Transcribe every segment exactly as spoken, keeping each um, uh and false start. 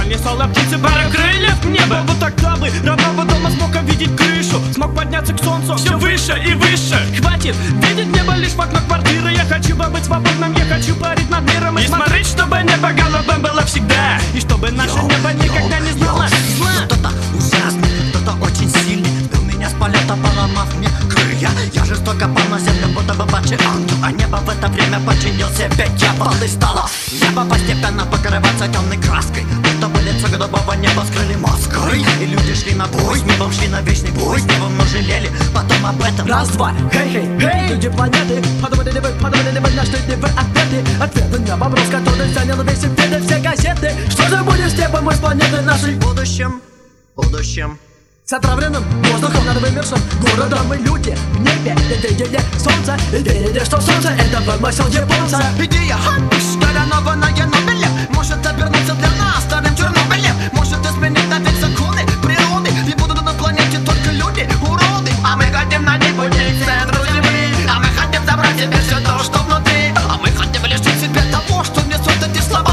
Занесла птицы пара крыльев в небо. Вот тогда бы родного дома смог увидеть крышу, смог подняться к солнцу все выше и выше. Хватит видеть небо лишь в окнах квартиры. Я хочу быть свободным, я хочу парить над миром и, и смотреть, чтобы небо голубым было всегда, и чтобы наше йо, небо никогда йо, не знало зла. Кто-то ужасный, кто-то очень сильный, сбил меня с полета, поломав мне крылья. Я жестоко пал на землю, будто бы падший ангел, а небо в это время подчинил себе дьявол. И стало небо постепенно покрываться темной краской, будто бы лицо голубого неба скрыли маской. И люди шли на бой, с небом шли на вечный бой, с небом мы жалели потом об этом. Раз, два, хей, хей, хей, люди планеты, подумали ли вы, подумали ли вы, нашли ли вы ответы? Ответы на вопрос, который занял весь эфир, все газеты. Что же будет с небом и с планеты нашей? В будущем, в будущем с отравленным воздухом над вымершим городом. Мы люди в небе видели солнце и верили, что солнце это вымысел японца. Идея, коронованная Нобелем, может обернуться для нас старым Чернобылем, может изменить навек законы природы, и будут на планете только люди, уроды. А мы хотим найти пути к центру Земли, а мы хотим забрать себе все то, что внутри, а мы хотим лишить себя того, что несут эти слова.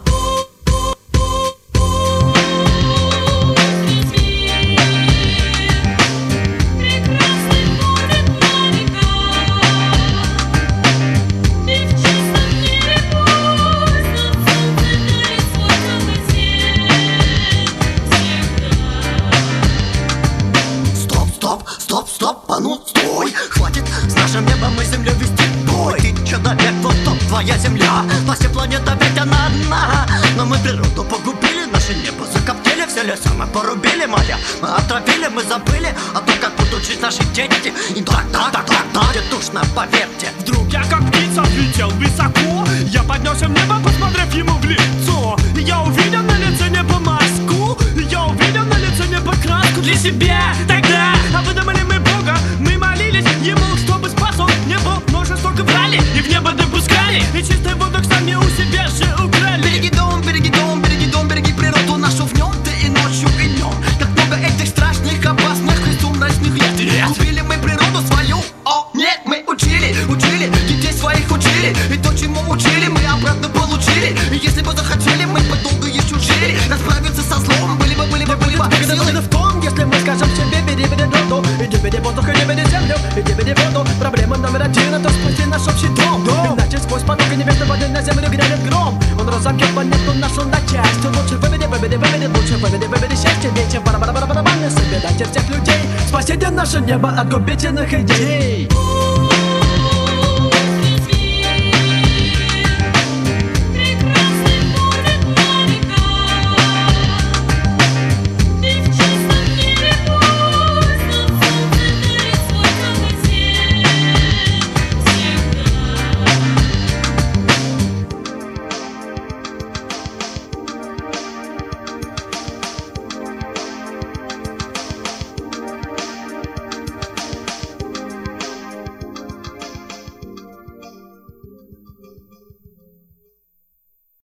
Стоп, стоп, а ну стой! Хватит с нашим небом и землей вести бой. Ты человек, вот топ, твоя земля, спаси планета, ведь она одна. Но мы природу погубили, наше небо закоптили, все леса мы порубили, моря мы отравили, мы забыли о том, как будут жить наши дети. И так, так, так, так, будет душно, поверьте. Вдруг я как птица взлетел высоко, я поднялся в небо, посмотрев ему в лицо. И я увидел на лице небо маску, и я увидел на лице небо краску для себя. Тогда, а вы думали мы Бога, мы молились ему, чтобы спас он небо, но жестоко брали и в небо допускали, и чистый воздух сами у себя же украли. Береги дом, береги дом, береги дом, береги природу нашу в нем, ты и ночью, и днем. Как много этих страшных, опасных и сумрачных лет. Убили мы природу свою, о, нет, мы учили, учили, детей своих учили, и то, чему учили, мы обратно получили. И если бы захотели, мы бы долго еще жили, расправиться со злом, были бы, были бы, были бы силы. В том, если мы скажем себе, бери, бери воду, иди, бери воздух, иди, бери землю, иди, бери воду. Проблема номер один, это спасти наш общий дом. Иначе сквозь потоки небесной воды на землю грянет гром. Он разобьет планету нашу на части. Лучше выведи, выведи, выведи, лучше выведи, выведи счастье. Вечер, бара-бара-бара-бара, собирайте всех людей. Спасите наше небо от губительных идей.